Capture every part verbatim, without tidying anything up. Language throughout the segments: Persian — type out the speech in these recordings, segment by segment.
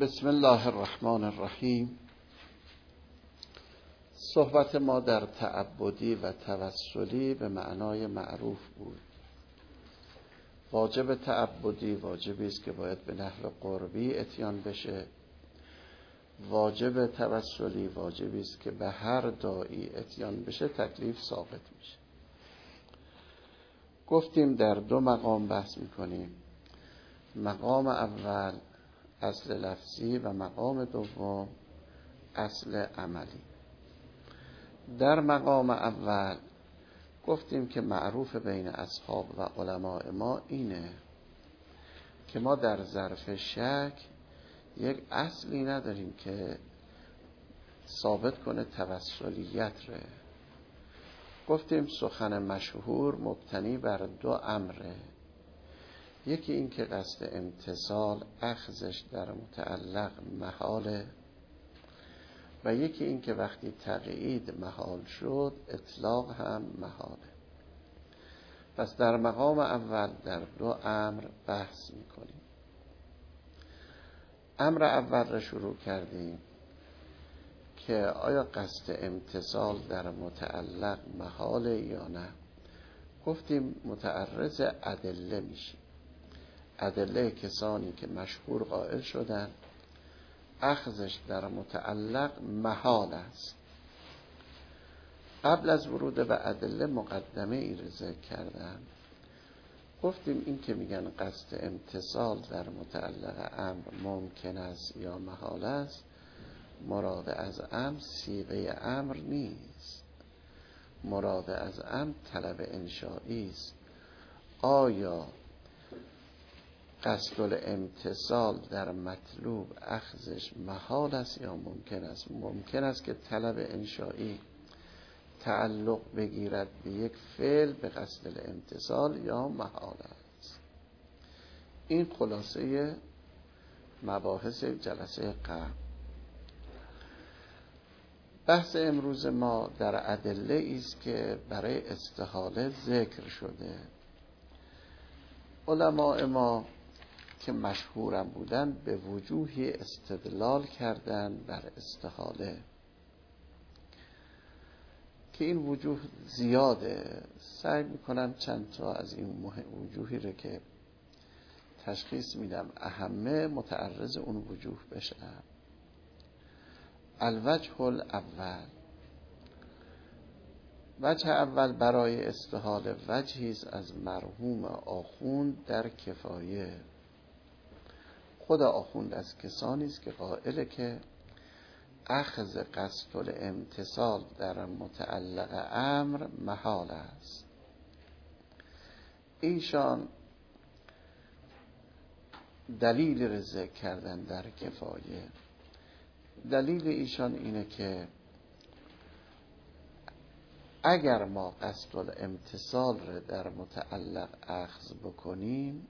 بسم الله الرحمن الرحیم. صحبت ما در تعبدی و توسلی به معنای معروف بود. واجب تعبدی واجبی است که باید به نحو قربی اتیان بشه. واجب توسلی واجبی است که به هر داعی اتیان بشه تکلیف ثابت میشه. گفتیم در دو مقام بحث میکنیم. مقام اول اصل لفظی و مقام دوم اصل عملی. در مقام اول گفتیم که معروف بین اصحاب و علماء ما اینه که ما در ظرف شک یک اصلی نداریم که ثابت کنه توسلیت ره. گفتیم سخن مشهور مبتنی بر دو امره. یکی این که قصد امتثال اخذش در متعلق محاله و یکی این که وقتی تقیید محال شد اطلاق هم محاله. پس در مقام اول در دو امر بحث میکنیم. امر اول را شروع کردیم که آیا قصد امتثال در متعلق محاله یا نه. گفتیم متعرض ادله میشیم. ادله کسانی که مشهور قائل شدن اخذش در متعلق محال است. قبل از ورود به ادله مقدمه ای را ذکر کردم. گفتیم این که میگن قصد امتثال در متعلق امر ممکن است یا محال است، مراد از امر صیغه امر نیست. مراد از امر طلب انشایی است. آیا قصد الامتثال در مطلوب اخذش محال است یا ممکن است؟ ممکن است که طلب انشایی تعلق بگیرد به یک فعل به قصد الامتثال یا محال است. این خلاصه مباحث جلسه قبل. بحث امروز ما در ادله است که برای استحاله ذکر شده. علماء ما که مشهورم بودن به وجوهی استدلال کردن بر استحاله که این وجوه زیاده. سعی میکنم چند تا از این وجوهی رو که تشخیص میدم اهمه متعرض اون وجوه بشم. الوجه الاول، وجه اول برای استحاله وجهی است از مرحوم آخوند در کفایه. خود آخوند از کسانی است که قائله که اخذ قصد الامتثال در متعلق امر محال است. ایشان دلیل را ذکر کردن در کفایه. دلیل ایشان اینه که اگر ما قصد الامتثال را در متعلق اخذ بکنیم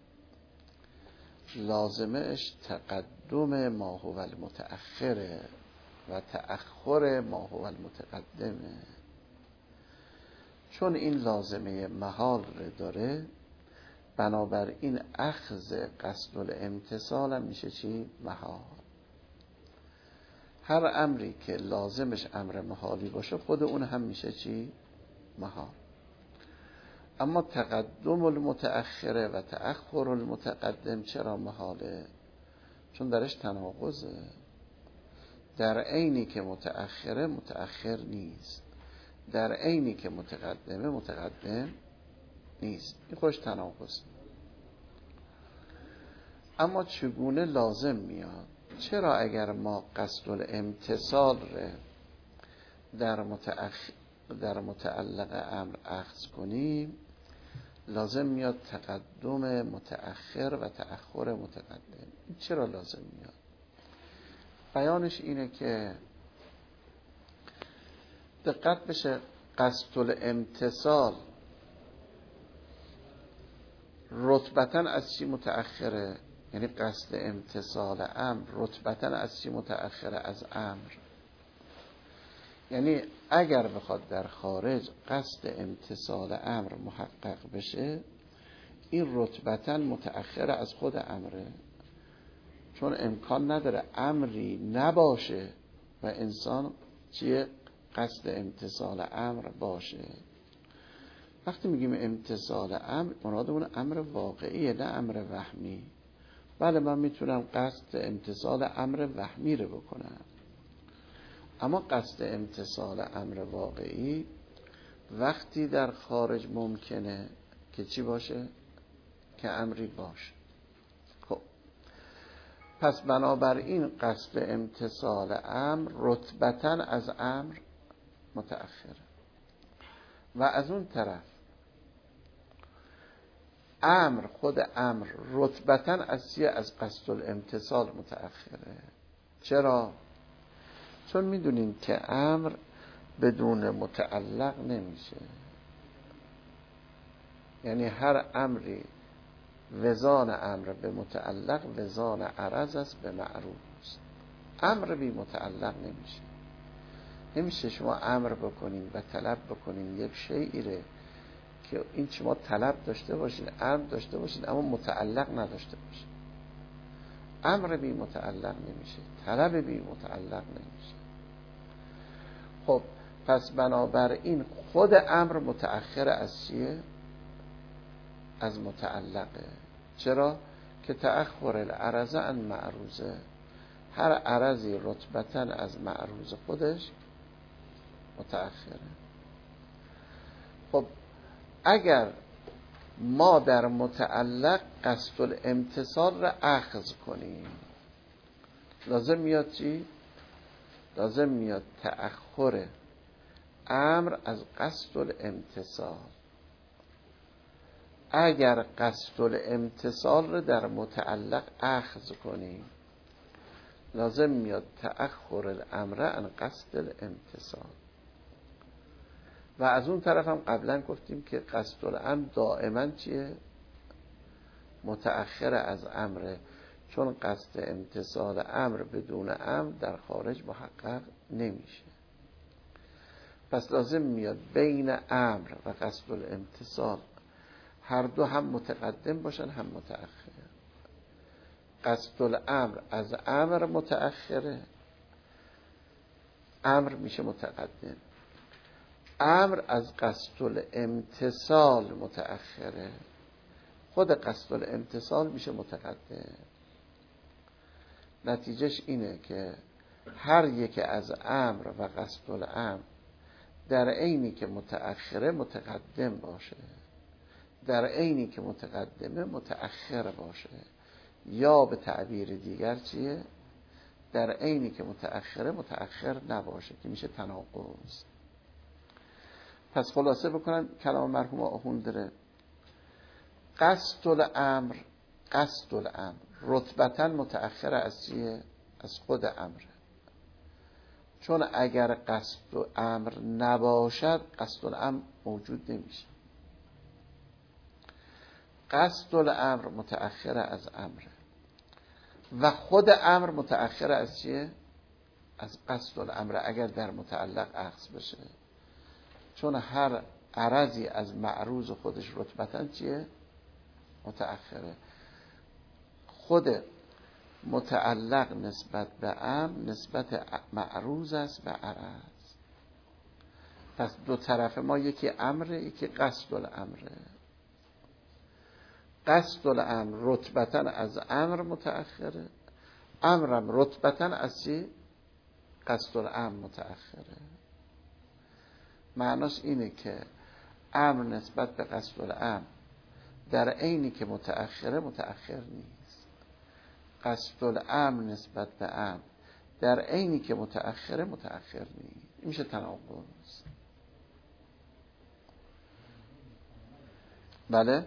لازمش تقدم ما هو المتأخره و تأخر ما هو المتقدمه. چون این لازمه محال را داره بنابراین اخذ قصد الامتثال هم میشه چی؟ محال. هر امری که لازمش امر محالی باشه خود اون هم میشه چی؟ محال. اما تقدم المتأخره و تأخر المتقدم چرا محاله؟ چون درش تناقضه. در عینی که متأخره متأخر نیست، در عینی که متقدمه متقدم نیست. این خوش تناقض. اما چگونه لازم میاد؟ چرا اگر ما قصد الامتثال را در متأخر در متعلق امر اخذ کنیم لازم میاد تقدم متأخر و تأخر متقدم؟ این چرا لازم میاد؟ بیانش اینه که دقت بشه قصد الامتثال رتبتاً از چی متأخره؟ یعنی قصد امتثال امر رتبتاً از چی متأخره؟ از امر. یعنی اگر بخواد در خارج قصد امتثال امر محقق بشه این رتبتاً متأخر از خود امره. چون امکان نداره امری نباشه و انسان چیه قصد امتثال امر باشه. وقتی میگیم امتثال امر مرادمون امر واقعیه، نه امر وهمی. بله من میتونم قصد امتثال امر وهمی رو بکنم، اما قصد امتثال امر واقعی وقتی در خارج ممکنه که چی باشه؟ که امری باشه. خب پس بنابراین قصد امتثال امر رتبتاً از امر متأخره و از اون طرف امر خود امر رتبتاً از چیه؟ از قصد الامتثال متأخره. چرا؟ چون میدونین که امر بدون متعلق نمیشه. یعنی هر امری وزان امر به متعلق وزان عرض است به معروض. امر بی متعلق نمیشه. نمیشه شما امر بکنین و طلب بکنین یک شیئی ره که این شما طلب داشته باشین، امر داشته باشین، اما متعلق نداشته باشین. امر بی متعلق نمیشه، طلب بی متعلق نمیشه. خب پس بنابراین خود امر متأخر از چیه؟ از متعلقه. چرا؟ که تأخر العرض عن معروضه، هر عرضی رتبتاً از معروض خودش متأخره. خب اگر ما در متعلق قصد الامتثال را اخذ کنیم لازم میاد چی؟ لازم میاد تأخر امر از قصد الامتثال. اگر قصد الامتثال را در متعلق اخذ کنیم لازم میاد تأخر الامر عن قصد الامتثال. و از اون طرف هم قبلا گفتیم که قصد الامر دائما چیه؟ متأخر از امره، چون قصد امتثال امر بدون امر در خارج محقق نمیشه. پس لازم میاد بین امر و قصد الامتثال هر دو هم متقدم باشن هم متأخر. قصد الامر از امر متأخره، امر میشه متقدم. امر از قصد الامتثال متأخره، خود قصد الامتثال میشه متقدم. نتیجهش اینه که هر یک از امر و قصد الامر در عینی که متأخره متقدم باشه، در عینی که متقدمه متأخر باشه، یا به تعبیر دیگر چیه؟ در عینی که متأخره متأخر نباشه که میشه تناقض. پس خلاصه بکنم کلام مرحوم آخوند داره قصد الامر قصد الامر رتبتاً متأخر از چیه؟ از خود امر. چون اگر قصد الامر نباشد قصد الامر موجود نمیشه. قصد الامر متأخر از امر و خود امر متأخر از چیه؟ از قصد الامر اگر در متعلق اخذ بشه. چون هر عرضی از معروض خودش رتبتاً چیه؟ متأخره. خود متعلق نسبت به امر نسبت معروض است به عرض. پس دو طرف ما یکی امره یکی قصد الامره. قصد الامر رتبتاً از امر متأخره، امرم رتبتاً از چی؟ قصد الامر متأخره. معناش اینه که امر نسبت به قصد الامر در عینی که متأخره متأخر نیست. قصد الامر نسبت به امر در عینی که متأخره متأخر نیست. این میشه تناقض. بله؟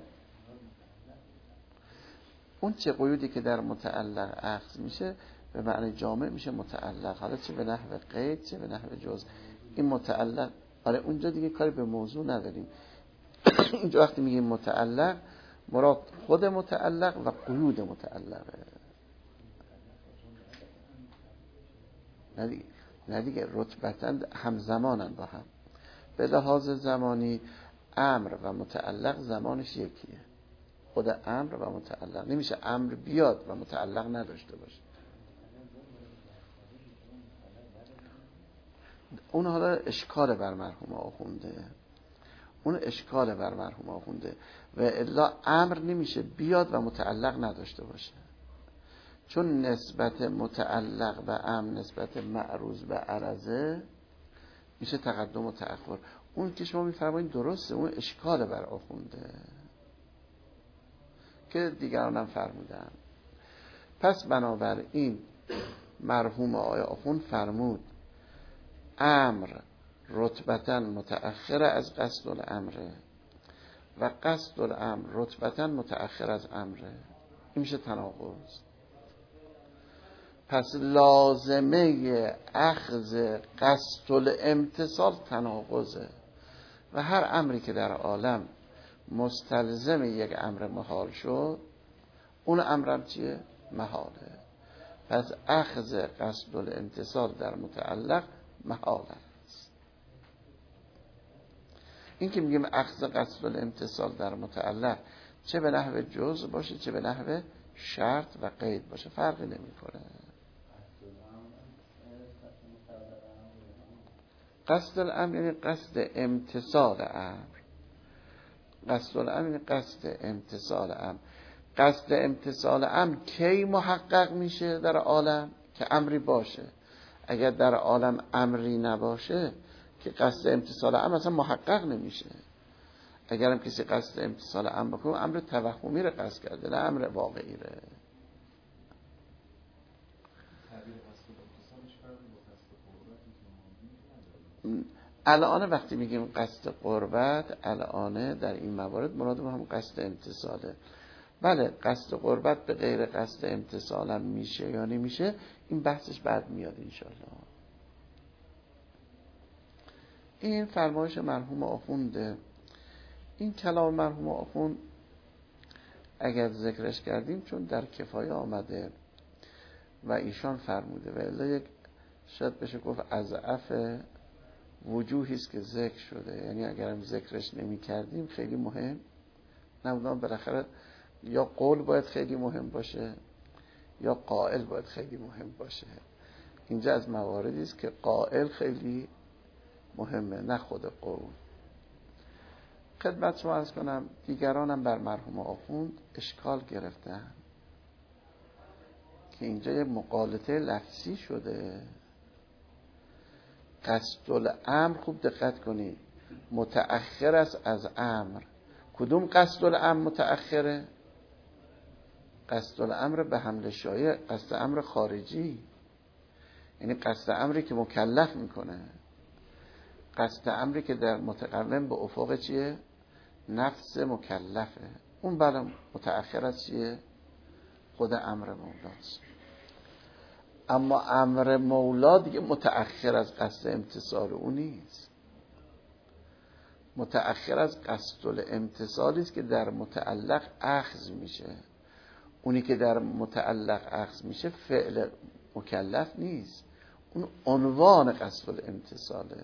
اون چه قیودی که در متعلق اخذ میشه به معنی جامع میشه متعلق، حالا چه به نحو قید چه به نحو جز. این متعلق آره اونجا دیگه کاری به موضوع نداریم. اینجا وقتی میگیم متعلق مراد خود متعلق و قیود متعلقه. نه دیگه, نه دیگه رتبتاً همزمانن با هم. به لحاظ زمانی امر و متعلق زمانش یکیه. خود امر و متعلق نمیشه امر بیاد و متعلق نداشته باشه. اون حالا اشکال بر مرحوم آخونده، اون اشکال بر مرحوم آخونده و الا امر نمیشه بیاد و متعلق نداشته باشه، چون نسبت متعلق به امر نسبت معروض به عرضه میشه تقدم و تأخر. اون که شما میفرمایید درسته، اون اشکال بر آخونده که دیگران هم فرمودن. پس بنابراین مرحوم آقای آخوند فرمود امر رتبتاً متأخر از قصد الامره و قصد الامر رتبتاً متأخر از امره. این میشه تناقض. پس لازمه اخذ قصد الامتصال تناقضه و هر امری که در عالم مستلزم یک امر محال شد اون امرم چیه؟ محاله. پس اخذ قصد الامتصال در متعلق محال است. این که میگیم اخذ قصد الامتصال در متعلق چه به نحو جزء باشه چه به نحو شرط و قید باشه فرقی نمیکنه. قصد الامر یعنی قصد امتصال امر. قصد الامر یعنی قصد امتصال امر. قصد امتصال امر کی محقق میشه در عالم؟ که امری باشه. اگر در عالم امری نباشه که قصد امتصال امر اصلا محقق نمیشه. اگرم کسی قصد امتصال امر بکنه امر توهمی رو قصد کرده نه امر واقعی رو. الان وقتی میگیم قصد قربت الان در این موارد مراد ما هم قصد امتصاله. بله قصد قربت به غیر قصد امتصال هم میشه یا نمیشه این بحثش بعد میاد انشالله. این فرمایش مرحوم آخونده. این کلام مرحوم آخوند اگر ذکرش کردیم چون در کفایه آمده و ایشان فرموده و الا یک شاید بشه گفت اضعف وجوهی است که ذکر شده، یعنی اگرم ذکرش نمی کردیم خیلی مهم نبودم. بالاخره یا قول باید خیلی مهم باشه یا قائل باید خیلی مهم باشه. اینجا از مواردی است که قائل خیلی مهمه نه خود قول. خدمت شما عرض کنم دیگرانم بر مرحوم آخوند اشکال گرفتن که اینجا یه مغالطه لفظی شده. قصد الامر خوب دقت کنید متأخر است از امر. کدوم قصد الامر متأخره؟ قصد الامر به حمل شایع، قصد امر خارجی، یعنی قصد امری که مکلف میکنه، قصد امری که در متقوم به افق چیه؟ نفس مکلفه. اون بله متأخر از چیه؟ خود امر مولاست. اما امر مولا دیگه متأخر از قصد امتصال او نیست، متأخر از قصد الامتصالی است که در متعلق اخذ میشه. اونی که در متعلق اخذ میشه فعل مکلف نیست، اون عنوان قصد الامتصاله.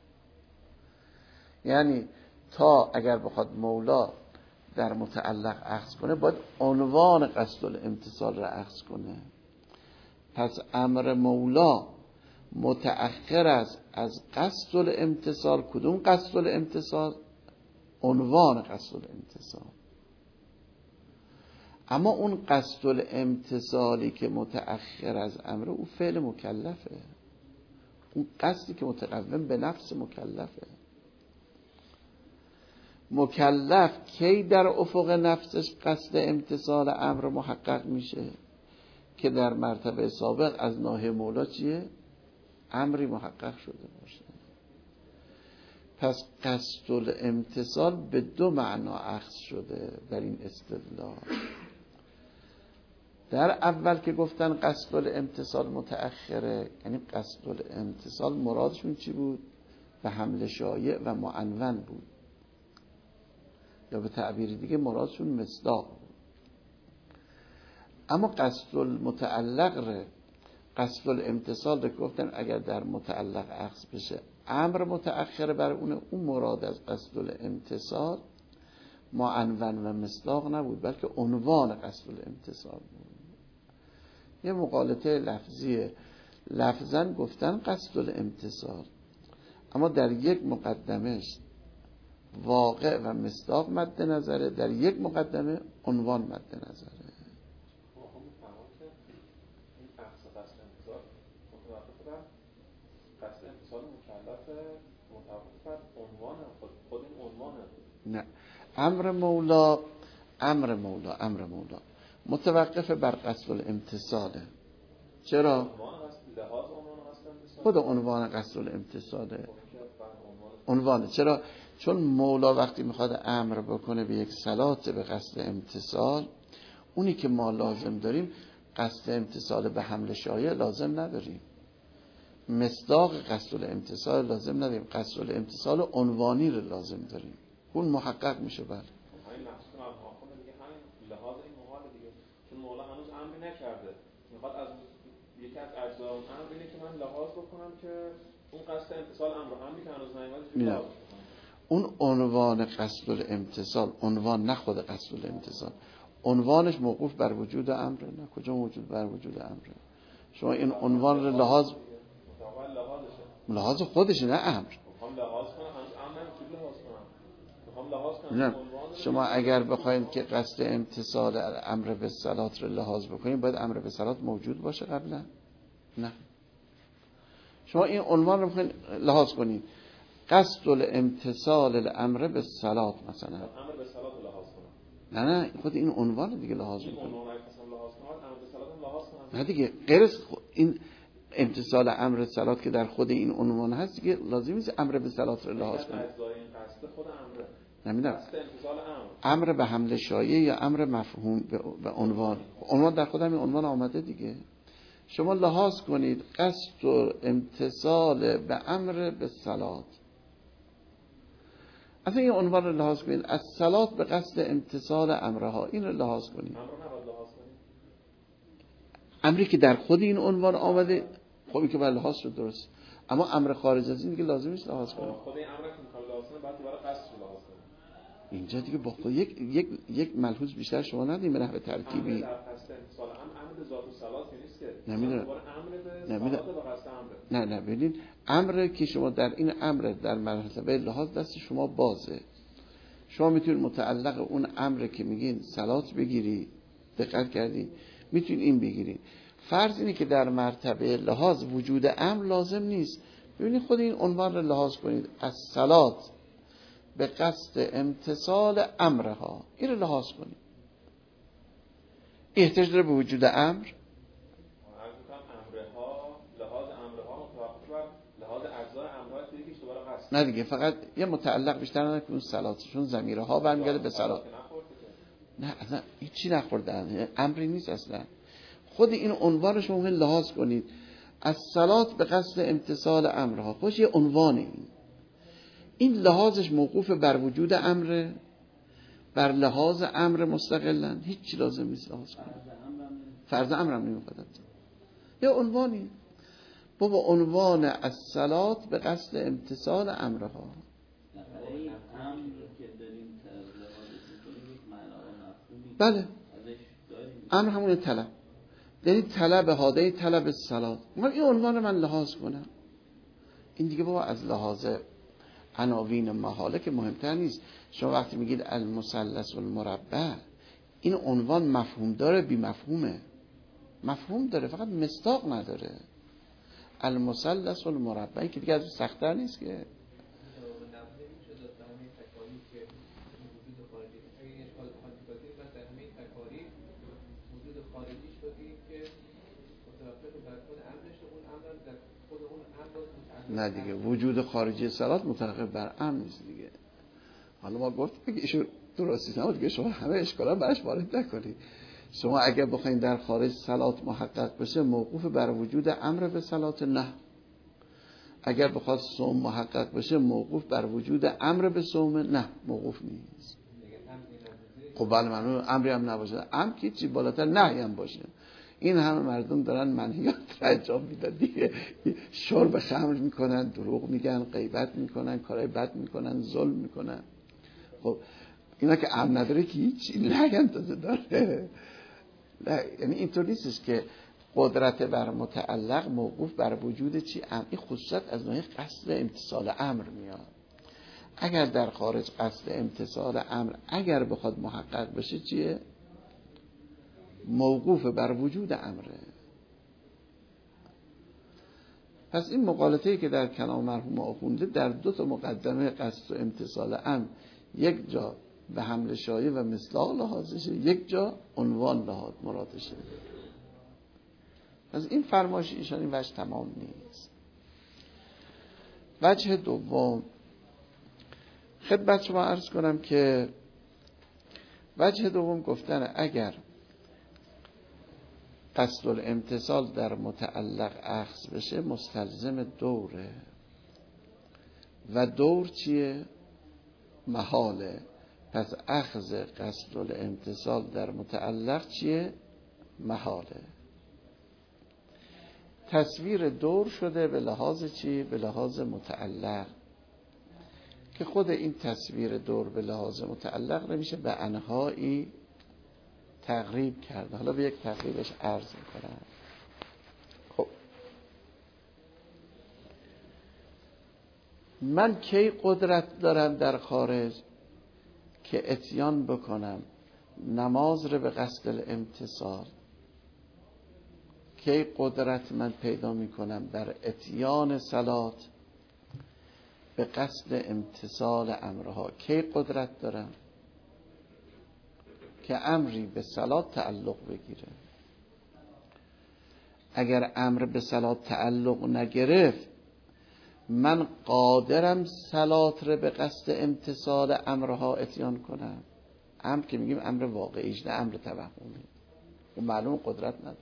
یعنی تا اگر بخواد مولا در متعلق اخذ کنه باید عنوان قصد الامتصال را اخذ کنه. پس امر مولا متأخر است از قصد الامتصال. کدوم قصد الامتصال؟ عنوان قصد الامتصال. اما اون قصد الامتصالی که متأخر از امر او فعل مکلفه، اون قصدی که متقوم به نفس مکلفه. مکلف کی در افق نفسش قصد امتصال امر محقق میشه؟ که در مرتبه سابق از ناحیه مولا چیه؟ امری محقق شده باشه. پس قصد الامتصال به دو معنا اخذ شده در این استدلال. در اول که گفتن قصد الامتصال متأخره، یعنی قصد الامتصال مرادشون چی بود؟ به حمل شایع و معنون بود، یا به تعبیر دیگه مرادشون مصداق بود. اما قصد المتعلق ره، قصد الامتصال رو گفتن اگر در متعلق اخذ بشه امر متأخر بر اون، اون مراد از قصد الامتصال معنون و مصداق نبود بلکه عنوان قصد الامتصال بود. یه مغالطه لفظیه. لفظاً گفتن قصد الامتصال اما در یک مقدمش واقع و مصداق مد نظره، در یک مقدمه عنوان مد نظره. نه، امر مولا امر مولا امر مولا متوقف بر قصد الامتثاله. چرا؟ خود عنوان قصد الامتثاله عنوانه. چرا؟ چون مولا وقتی میخواد امر بکنه به یک صلات به قصد امتثال، اونی که ما لازم داریم قصد امتثال به حمل شایع لازم نداریم، مصداق قصد الامتثال لازم نداریم، قصد الامتثال عنوانی رو لازم داریم، اون محقق میشه. بله لحاظ این محال دیگه، چون مولا هنوز امری نکرده، میخواد از یکی از اجزای اون امر اینه که من لحاظ بکنم که اون قصد امتثال امر امری که هنوز نیامده لحاظ بکنم. اون عنوان قصد الامتثال، عنوان نه خود قصد الامتثال، عنوانش موقوف بر وجود امره. نه کجا موجود بر وجود امره؟ شما این عنوان رو لحاظ لحاظ خودش نه امر. میخوام لحاظ کنم، هنوز امر نمیتونم لحاظ کنم، میخوام لحاظ کنم. نه شما اگر بخواید که قصد امتثال امر به صلات رو لحاظ بکنید باید امر به صلات موجود باشه قبلا. نه شما این عنوان رو میخواید لحاظ کنید، قصد الامتثال الامر به صلات مثلا، امر به صلات رو لحاظ کنم. نه نه خود این عنوان دیگه لحاظ این میکنه. عنوان اگه قسم لحاظ کنم امر به صلات رو لحاظ کنم. نه دیگه غیر از این امتثال امر صلات که در خود این عنوان هست دیگه لازم نیست امر به صلات رو لحاظ کنید. اجزای این قصد خود امره. نمیدونم قصد امتثال امر. امر به حمل شایع یا امر مفهوم به عنوان. عنوان در خود همین عنوان آمده دیگه. شما لحاظ کنید قصد و امتثال به امر به صلات، اصلا این عنوان رو لحاظ کنید، از صلات به قصد امتثال امرها، این رو لحاظ کنید. امر نباید لحاظ کنید. امری که در خود این عنوان آمده خب این که باید لحاظ شد درست، اما امر خارج از این دیگه لازم نیست لحاظ کنید. خود این امر که میخواد لحاظ کنه بعد دوباره قصد رو لحاظ کنه. اینجا دیگه با خود یک یک یک ملحوظ بیشتر شما ندید به نحو ترکیبی. امر در قصد امتثال امر به ذات و صلات نیست که. نمیدونم. دوباره امر به صلات به قصد امر. نه نه ببینید امر که شما در این امر در مرحله لحاظ دست شما بازه، شما میتونید متعلق اون امر که میگین صلات بگیری، دقت کردین میتونید این بگیرید. فرض اینه که در مرتبه لحاظ وجود امر لازم نیست. ببینید خود این عنوان رو لحاظ کنید، از صلات به قصد امتثال امرها، این رو لحاظ کنید. احتیاج داره به وجود امر؟ نه دیگه فقط یه متعلق بیشتر نه که اون صلاتشون ضمیره ها برمیگرده به صلات. نه اصلا هیچی نخوردن، امری نیست اصلا. خود این عنوانش ممکن لحاظ کنید، از صلات به قصد امتثال امرها، خوش یه عنوانه. این این لحاظش موقوف بر وجود امر، بر لحاظ امر مستقلا، هیچی لازم نیست لحاظ کنید. فرض امرم نمیخواد، یه عنوانی بابا، عنوان از صلات به قصد امتثال امرها. بله امر همون طلب، یعنی طلب هاده طلب صلات. من این عنوان من لحاظ کنم، این دیگه بابا از لحاظ عناوین محاله که مهمتر نیست. شما وقتی میگید المثلث المربع، این عنوان مفهوم داره بی مفهومه؟ مفهوم داره فقط مصداق نداره. المثلث المربع که دیگه از سخت‌تر نیست که. نه دیگه وجود خارجی صلات متوقف بر امر نیست دیگه. حالا ما گفتیم که ایشون درستی نبود که شما همه اشکالا برش وارد نکنید. شما اگر بخواید در خارج صلات محقق بشه موقوف بر وجود امر به صلات، نه. اگر بخواد صوم محقق بشه موقوف بر وجود امر به صوم، نه موقوف نیست. خب بله معنی امری هم نباشه، امر که چی بالاتر نهی هم باشه. این همه مردم دارن منهیات را انجام میدن دیگه، شرب خمر میکنن، دروغ میگن، غیبت میکنن، کارهای بد میکنن، ظلم میکنن. خب اینا که امر نداره که هیچ نهی هم تازه داره. نه یعنی اینطور نیستش که قدرت بر متعلق موقوف بر وجود چی؟ امر. این خصوصیت از نوع قصد امتصال امر میاد. اگر در خارج قصد امتصال امر اگر بخواد محقق بشه چیه؟ موقوف بر وجود امره. پس این مقالطه‌ای که در کلام مرحوم آخونده در دو تا مقدمه قصد و امتصال امر یک جا به حمل شایع و مصداق لحاظشه، یک جا عنوان لحاظ مرادشه. پس این فرمایش ایشان این وجه تمام نیست. وجه دوم خدمت شما عرض کنم که وجه دوم گفتن اگر قصد الامتصال در متعلق اخذ بشه مستلزم دوره و دور چیه؟ محاله. پس اخذ قصد الامتصال در متعلق چیه؟ محاله. تصویر دور شده به لحاظ چی؟ به لحاظ متعلق، که خود این تصویر دور به لحاظ متعلق نمیشه به انهایی تقریب کرده. حالا به یک تقریبش عرض میکنم. خب من کی قدرت دارم در خارج که اتیان بکنم نماز رو به قصد الامتصال؟ کی قدرت من پیدا میکنم در اتیان صلات به قصد امتصال امرها؟ کی قدرت دارم که امری به صلات تعلق بگیره؟ اگر امر به صلات تعلق نگرفت من قادرم صلات رو به قصد امتصال امرها اتیان کنم؟ امر که میگیم امر واقعیش، نه امر توهمی، و معلوم قدرت نداره.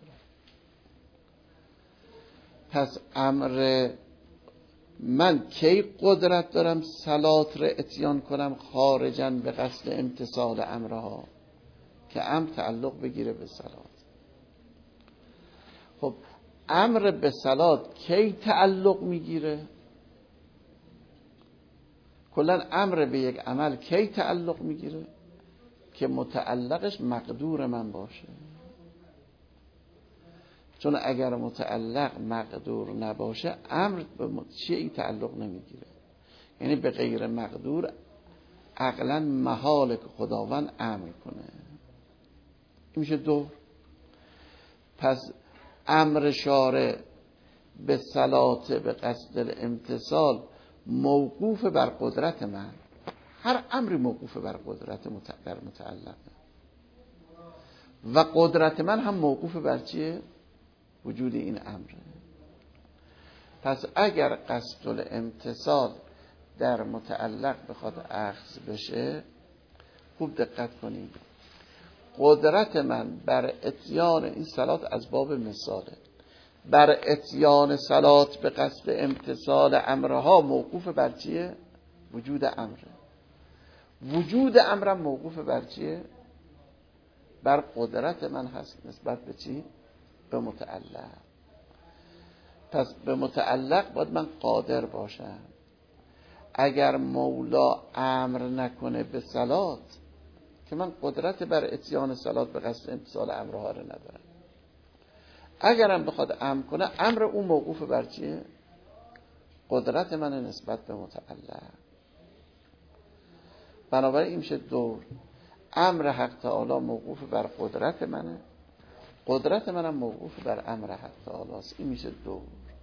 پس امر من کی قدرت دارم صلات رو اتیان کنم خارجاً به قصد امتصال امرها؟ که امر تعلق بگیره به صلات. خب امر به صلات کی تعلق میگیره؟ کلا امر به یک عمل کی تعلق میگیره؟ که متعلقش مقدور من باشه. چون اگر متعلق مقدور نباشه امر به چیه تعلق نمیگیره. یعنی به غیر مقدور عقلا محال که خداوند امر کنه. این میشه دو. پس امر شارع به صلات به قصد الامتصال موقوف بر قدرت من. هر امری موقوف بر قدرت بر متعلقه و قدرت من هم موقوف بر چیه؟ وجود این امره. پس اگر قصد الامتصال در متعلق بخواد اخذ بشه، خوب دقت کنید، قدرت من بر اتیان این صلات از باب مثاله، بر اتیان صلات به قصد امتصال امرها موقوف بر چیه؟ وجود امره. وجود امرم موقوف بر چیه؟ بر قدرت من هست نسبت به چی؟ به متعلق. پس به متعلق باید من قادر باشم. اگر مولا امر نکنه به صلات که من قدرت بر اتیان صلات به قصد امتصال امرها رو ندارم. اگرم بخواد امر کنه امر اون موقوف بر چیه؟ قدرت من نسبت به متعلق. بنابراین این میشه دور. امر حق تعالی موقوف بر قدرت منه، قدرت منم موقوف بر امر حق تعالی است. این میشه دور.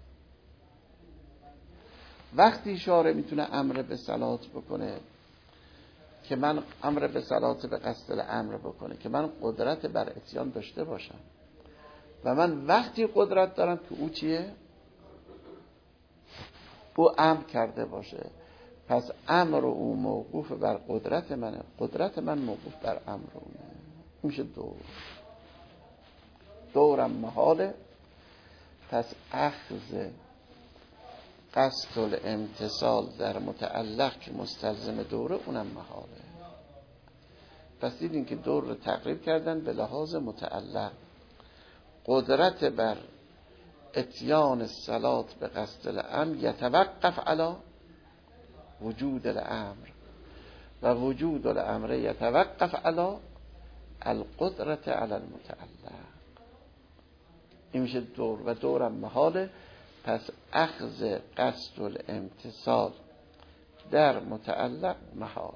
وقتی شارع میتونه امر به صلات بکنه که من امر به صلات به قصد الامر بکنه که من قدرت بر اتیان داشته باشم و من وقتی قدرت دارم که او چیه؟ او امر کرده باشه. پس امر او موقوف بر قدرت منه، قدرت من موقوف بر امر اونه. میشه دور. دورم محاله. پس اخذ قصد الامتصال در متعلق که مستلزم دوره اونم محاله. پس دیدین که دور رو تقریب کردن به لحاظ متعلق. قدرت بر اتیان الصلات به قصد الامر یتوقف علی وجود الامر و وجود الامر یتوقف علی القدرت علی المتعلق. این میشه دور و دورم محاله. پس اخذ قصد الامتصال در متعلق محاله.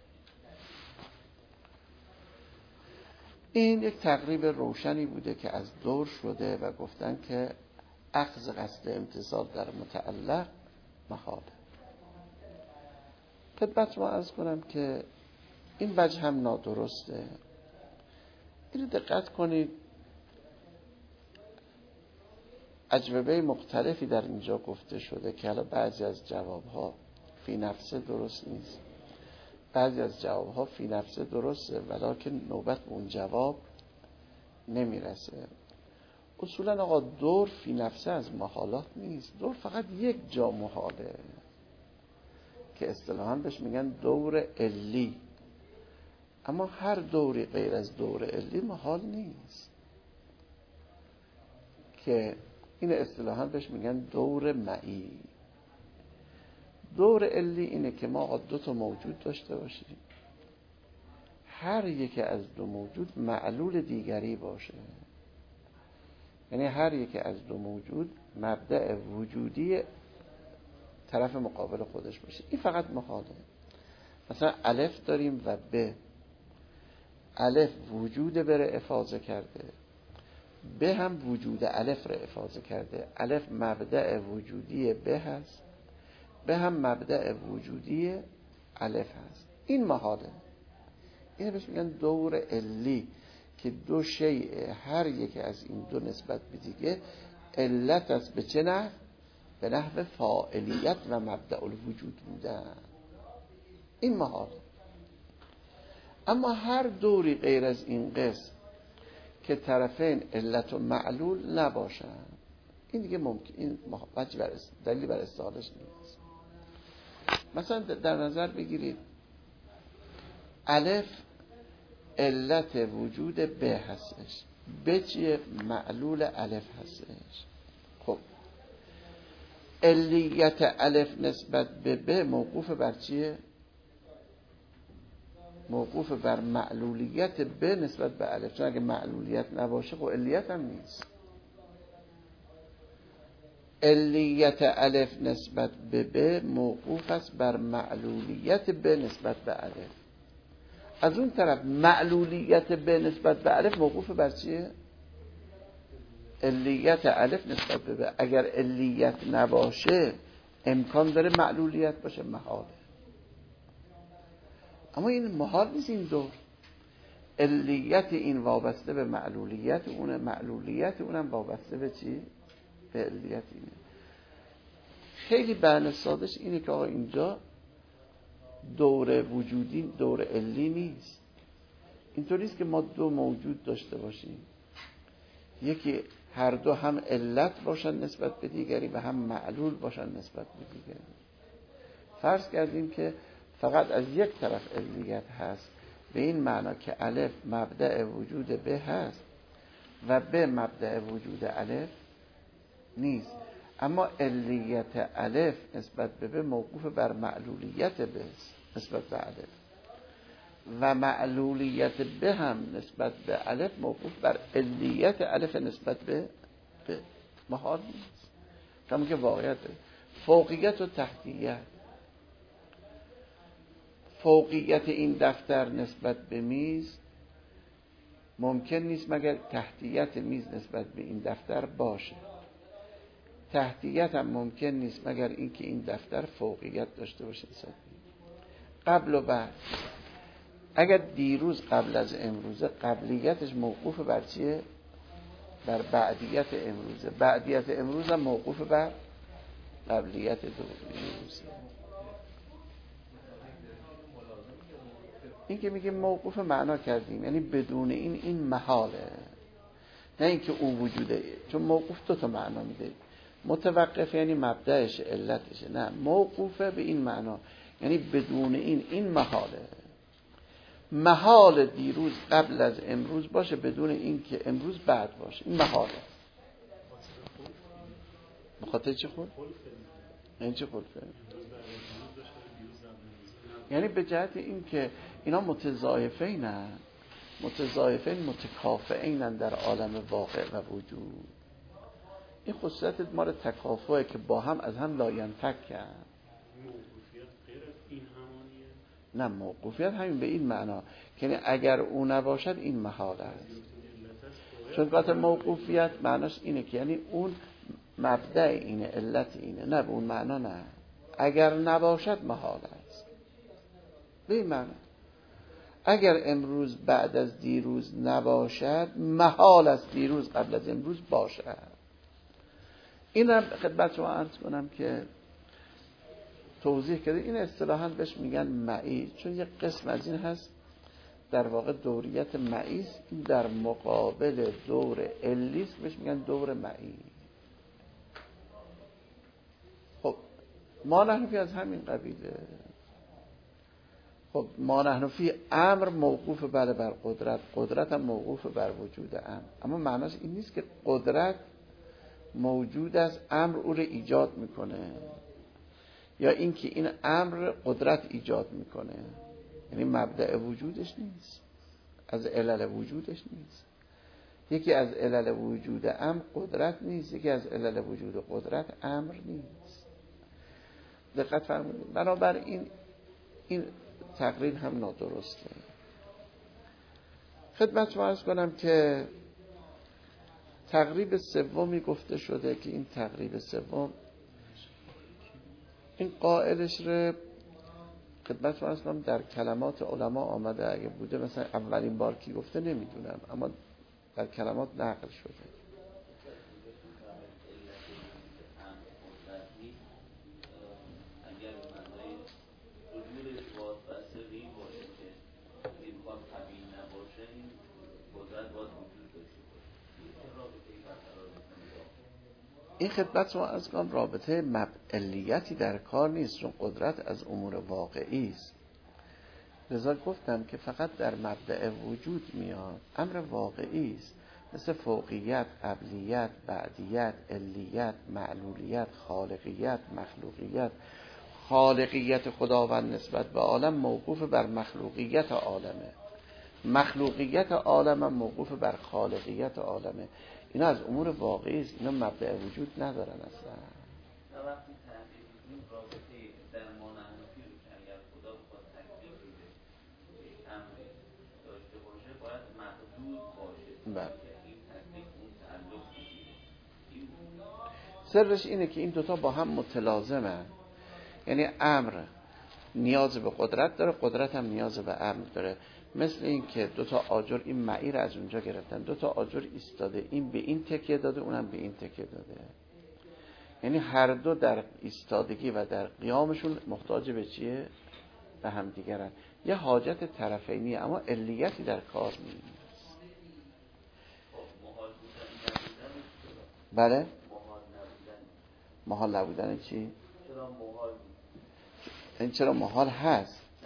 این یک تقریب روشنی بوده که از دور شده و گفتن که اخذ قصد امتصال در متعلق محاله. خدمت ما عرض کنم که این وجه هم نادرسته. اینو دقت کنید، اجوبه مختلفی در اینجا گفته شده که حالا بعضی از جوابها فی نفسه درست نیست، بعضی از جوابها فی نفسه درسته ولکن نوبت به اون جواب نمیرسه. اصولا آقا دور فی نفسه از محالات نیست، دور فقط یک جا محاله که اصطلاحاً بهش میگن دور علی، اما هر دوری غیر از دور علی محال نیست که این اصطلاحاً بهش میگن دور معی. دور علی اینه که ما دو تا موجود داشته باشیم، هر یکی از دو موجود معلول دیگری باشه، یعنی هر یکی از دو موجود مبدأ وجودی طرف مقابل خودش باشه. این فقط محاله. مثلا الف داریم و ب، الف وجود ب را افاضه کرده، ب هم وجود الف را افاضه کرده. الف مبدأ وجودی ب هست، ب هم مبدأ وجودی الف هست. این محاله. این بهش میگن دور علی که دو شیء هر یک از این دو نسبت به دیگه علت است به چه نحو؟ به نحو فاعلیت و مبدأ الوجود بودن. این محاله. اما هر دوری غیر از این قسم که طرفین علت و معلول نباشن، این دیگه ممکن، این وجه بر دلیل بر استحالش نیست. مثلا در نظر بگیرید الف علت وجود ب هستش، ب چیه؟ معلول الف هستش. خب علیت الف نسبت به ب موقوف بر چیه؟ موقوف بر معلولیت ب نسبت به الف، چون اگه معلولیت نباشه خب علیت هم نیست. علیت الف نسبت به ب موقوف است بر معلولیت ب نسبت به الف. از اون طرف معلولیت ب نسبت به الف موقوف بر چیه؟ علیت الف نسبت به ب. اگر علیت نباشه امکان داره معلولیت باشه، محاله. اما این محال نیست. این دور علیت این وابسته به معلولیت اونه، معلولیت اونم وابسته به چی؟ به علیت اینه. خیلی بیان سادهش اینه که آقا اینجا دور وجودی دور علی نیست. اینطوریست که ما دو موجود داشته باشیم، یکی هر دو هم علت باشن نسبت به دیگری و هم معلول باشن نسبت به دیگری. فرض کردیم که فقط از یک طرف علیت هست، به این معنا که الف مبدأ وجود ب هست و ب مبدأ وجود الف نیست، اما علیت الف نسبت به ب موقوف بر معلولیت ب نسبت به الف و معلولیت ب هم نسبت به الف موقوف بر علیت الف نسبت به ب. محال نیست. کما که واقعیت فوقیت و تحتیت. فوقیت این دفتر نسبت به میز ممکن نیست مگر تحتیت میز نسبت به این دفتر باشه. تحتیت هم ممکن نیست مگر اینکه این دفتر فوقیت داشته باشه. قبل و بعد، اگر دیروز قبل از امروزه، قبلیتش موقوف بر چیه؟ بر بعدیت امروزه. بعدیت امروز هم موقوف بر قبلیت دیروزه. این که میگه موقوف معنا کردیم، یعنی بدون این این محاله، نه اینکه اون وجوده، چون موقوف دو تا معنا میده. متوقف یعنی مبدأش علتشه، نه موقوفه به این معنا یعنی بدون این این محاله. محال دیروز قبل از امروز باشه بدون این که امروز بعد باشه، این محاله. بخاطر چه خود؟ این چه خود فهم؟ یعنی به جهت این که اینا متضاعفین هستند، متضاعفین متکافئین در عالم واقع و وجود. این خصوصیت ما رو تکافؤه که با هم از هم لاینفک کرد. موقوفیت غیر از این همانیه؟ نه، موقوفیت همین به این معنا که یعنی اگر او نباشد این محال است. چون قطع موقوفیت معناش اینه که یعنی اون مبدأ اینه، علت اینه، نه به اون معنا نه. اگر نباشد محال است به این معنا. اگر امروز بعد از دیروز نباشد محال است دیروز قبل از امروز باشد. این هم خدمت شما عرض کنم که توضیح کرده. این اصطلاحاً بهش میگن معی، چون یک قسم از این هست در واقع دوریت معی، این در مقابل دور علی است بهش میگن دور معی. خب ما نحن فی از همین قبیله. خب ما نحن فی امر موقوف بله بر قدرت، قدرت هم موقوف بر وجود امر، اما معناش این نیست که قدرت موجود از امر او رو ایجاد میکنه یا اینکه این امر قدرت ایجاد میکنه. یعنی مبدأ وجودش نیست، از علل وجودش نیست. یکی از علل وجود امر قدرت نیست، یکی از علل وجود قدرت امر نیست. دقت فرمودید. بنابراین این تقریر هم نادرسته. خدمت شما عرض کنم که تقریب سومی گفته شده که این تقریب سوم این قائلش رو خدمت شما عرض کنم در کلمات علما آمده. اگه بوده مثلا اولین بار کی گفته نمیدونم، اما در کلمات نقل شده. این خدمت شما عرض کنم رابطه مبعلیتی در کار نیست، چون قدرت از امور واقعی است. لذا گفتم که فقط در مبدأ وجود میاد، امر واقعی است، مثل فوقیت، قبلیت، بعدیت، علیت، معلولیت، خالقیت، مخلوقیت. خالقیت خداوند نسبت به عالم موقوف بر مخلوقیت عالمه، مخلوقیت عالم هم موقوف بر خالقیت عالمه. اینا از امور واقعی است، اینا مبدأ وجود ندارن اصلا. وقتی تحقیق این رابطه در مانعنفی رو که اگر خدا بخواد تکلیف یک امری داشته باشه باید محدود باشه. بله. این تکلیف اون تعلق بگیره. سرش اینه که این دوتا با هم متلازمن. یعنی امر نیاز به قدرت داره، قدرت هم نیاز به امر داره. مثل این که دو تا آجر این معیر از اونجا گرفتن، دو تا آجر ایستاده، این به این تکیه داده اونم به این تکیه داده. یعنی هر دو در ایستادگی و در قیامشون محتاج به چیه؟ به هم دیگرن. یه حاجت طرفینی، اما علیتی در کار نیست. بله؟ محال نبودن چی؟ چرا محال؟ این چرا محال هست؟ نه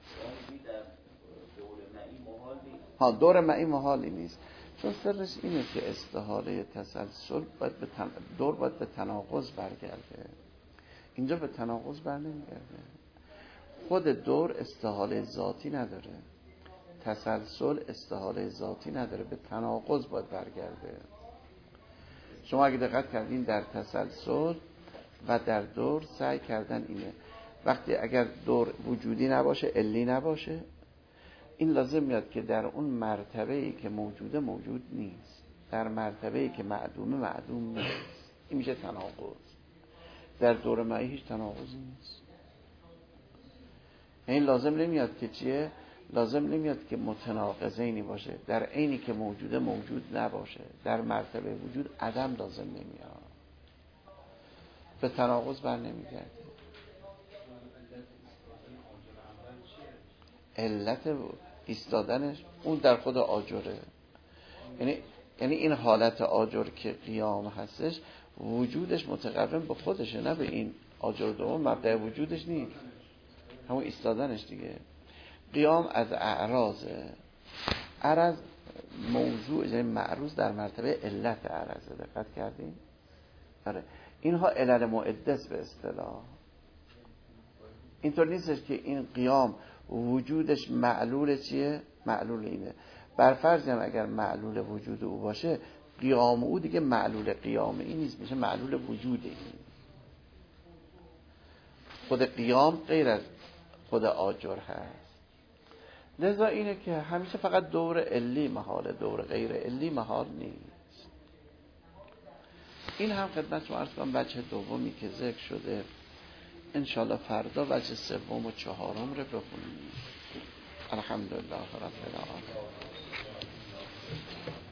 ها دور معی محالی نیست، چون سرش اینه که استحاله تسلسل باید به تن... دور باید به تناقض برگرده. اینجا به تناقض بر نمیگرده. خود دور استحاله ذاتی نداره، تسلسل استحاله ذاتی نداره، به تناقض باید برگرده. شما اگه دقت کردین در تسلسل و در دور سعی کردن اینه وقتی اگر دور وجودی نباشه، علی نباشه، این لازم میاد که در اون مرتبه‌ای که موجوده موجود نیست، در مرتبه‌ای که معدومه معدوم نیست. این میشه تناقض. در دور معی هیچ تناقضی نیست. این لازم نمیاد که چیه؟ لازم نمیاد که متناقضینی باشه، در عینی که موجوده موجود نباشه، در مرتبه وجود عدم لازم نمیاد، به تناقض بر نمیگرده. علت ایستادنش اون در خود آجره. یعنی یعنی این حالت آجر که قیام هستش وجودش متقرن به خودشه، نه به این آجر دوم. مبدأ وجودش نیست، همون ایستادنش دیگه. قیام از اعراضه. عرض موضوع یعنی معروض در مرتبه علت عرضه. دقت کردین؟ آره اینها علل معدس به اصطلاح. اینطور نیستش که این قیام وجودش معلول چیه؟ معلول اینه. بر فرض هم اگر معلول وجود او باشه، قیام او دیگه معلول قیام این نیست، میشه معلول وجود این. خود قیام غیر از خود آجر هست. لذا اینه که همیشه فقط دور علی محاله، دور غیر علی محال نیست. این هم خدمت شما عرض کنم وجه دومی که ذکر شده. انشالله فردا وجه سوم و چهارم رو بخونیم. الحمدلله رب العالمین.